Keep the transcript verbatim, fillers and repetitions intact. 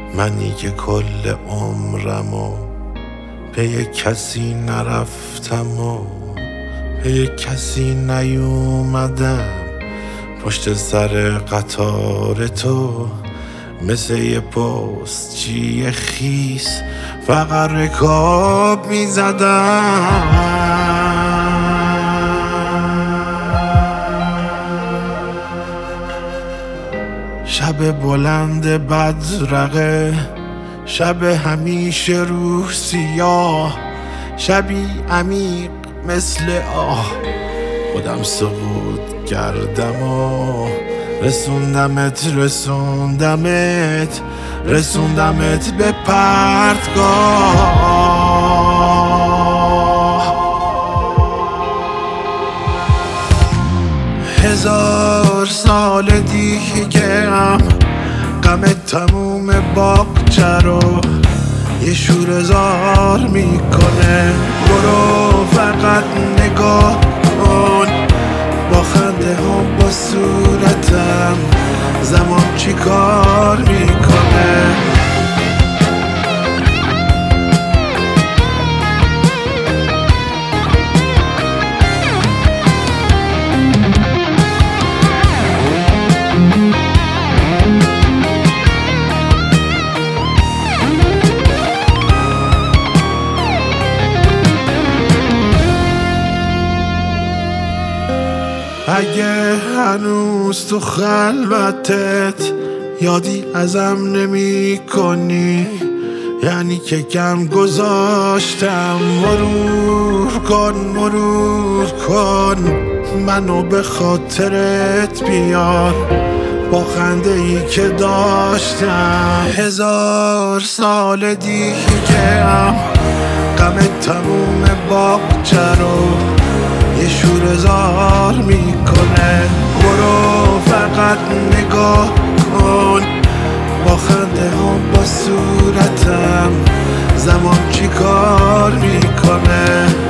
منی که کل عمرمو پی کسی نرفتم و پی کسی نیومدم، پشت سر قطار تو مثل یه پستچی خیس فقط رکاب میزدم. شب بلند بدرقه، شب همیشه روح سیاه، شبی عمیق مثل آه، خودم سقوط کردم و رسوندمت رسوندمت رسوندمت به پرتگاه. هزار سال دیگه هم غم تموم باغچه رو یه شوره‌زار میکنه. برو فقط نگاه کن، با خنده هم با صورتم زمان چی کار میکنه. اگه هنوز تو خلوتت یادی ازم نمی کنی، یعنی که کم گذاشتم. مرور کن مرور کن منو به خاطرت بیار، با خنده ای که داشتم. هزار سال دیگه هم غم تموم باغچه رو یه شوره‌زار میکنه. برو فقط نگاه کن، با خنده هم با صورتم زمان چی کار میکنه.